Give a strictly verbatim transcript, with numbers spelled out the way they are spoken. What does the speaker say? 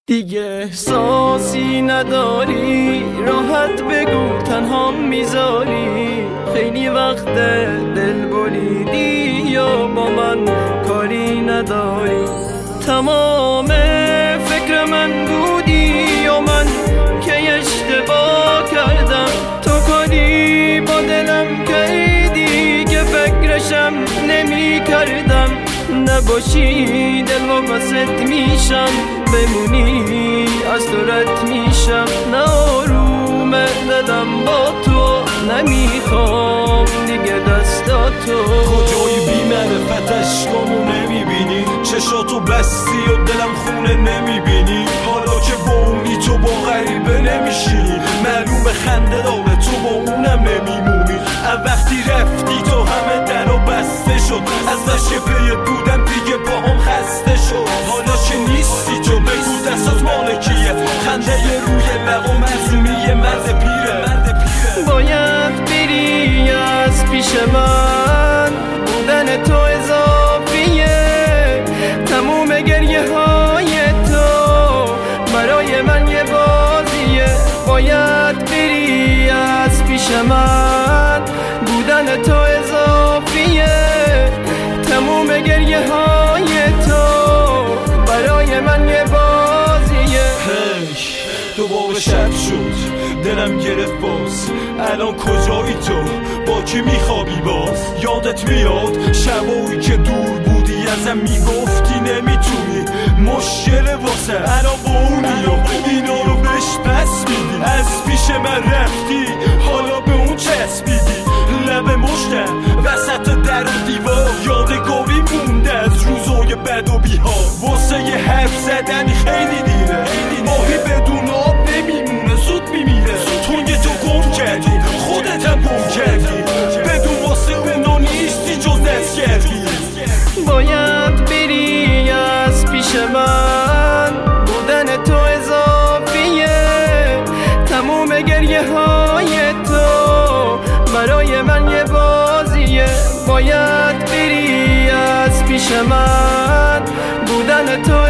دیگه احساسی نداری، راحت بگو تنها میذاری. خیلی وقت دل بریدی یا با من کاری نداری. تمام فکر من بودی یا من که اشتباه کردم. تو کاری با دلم کردی که فکرشم نمی کردم. نباشی دل وابست میشم، بمونی از تو رد میشم. نه آرومه دلم با تو، نمیخوام دیگه دستاتو. کجای بی معرفت اشکامو نمیبینی، چشاتو بستی و دلم خونه نمیبینی. حالا که با اونی تو با غریبه نمیشینی، معلومه خنده داره تو با اونم نمیمونی. وقتی رفتی تو همه درو بسته شد، ازش یه بیت بودم دیگه با هم خسته شد. حالا که نیستی تو بگو دستات مالکیه، خنده روی لب و مظلومی مرد پیره. باید بری از پیش من، بودن تو اضافیه. تموم گریه های تو برای من یه بازیه. باید بری از پیش من، بودن تو اضافیه. تموم گریه های تو برای من یه بازیه. هش دوباره شب شد، دلم گرفت باز. الان کجایی تو؟ با کی میخوابی باز؟ یادت میاد شبایی که دور بودی ازم میگفتی نمیتونی، مشکل واسه الان با اونی و اینا رو بهش پس میدی. از پیش من رفتی حالا به اون چسبیدی، لب مشتم وسط در و دیوار. یادگاری مونده از روزای بد و بیها، واسه یه حرف زدنی خیلی دیره. ماهی بدون آب نمیمونه، زود میمیره. توی تو گم کردی، خودت هم گم کردی. بدون واسه اونا نیستی جز دستگردی. باید بری از پیش من، بودن تو اضافیه. تموم گریه های تو برای من یه بازیه. باید بری از پیش من، بودن تو